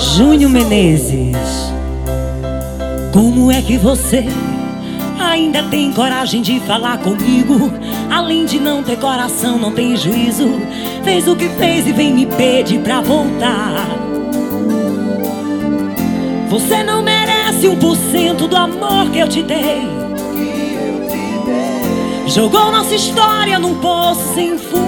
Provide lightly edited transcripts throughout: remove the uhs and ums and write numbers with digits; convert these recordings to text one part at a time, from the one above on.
Júnior Menezes. Como é que você ainda tem coragem de falar comigo? Além de não ter coração, não tem juízo. Fez o que fez e vem me pedir pra voltar. Você não merece 1% do amor que eu te dei. Jogou nossa história num poço sem fundo.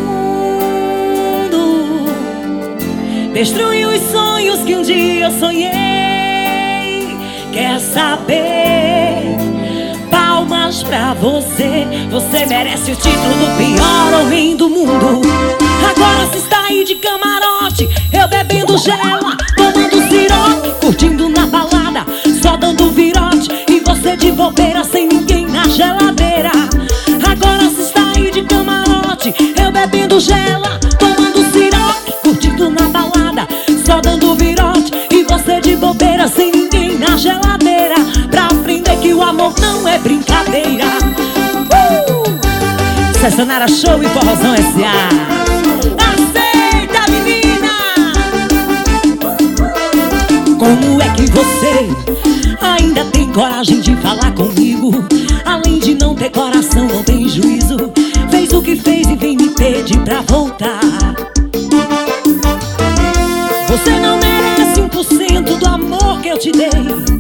Destruiu os sonhos que um dia eu sonhei. Quer saber? Palmas pra você. Você merece o título do pior homem do mundo. Agora você está aí de camarote, eu bebendo gela, tomando siroque, curtindo na balada, só dando virote. E você de bobeira sem ninguém na geladeira. Agora você está aí de camarote, eu bebendo gela, tomando siroque, curtindo na balada, só dando virote. E você de bobeira sem ninguém na geladeira, pra aprender que o amor não é brincadeira. Sessionara Show e Forrozão S.A. Aceita, menina! Como é que você ainda tem coragem de falar comigo? Além de não ter coração, não tem juízo. Fez o que fez e vem me pedir pra voltar. Você não merece 1% do amor que eu te dei.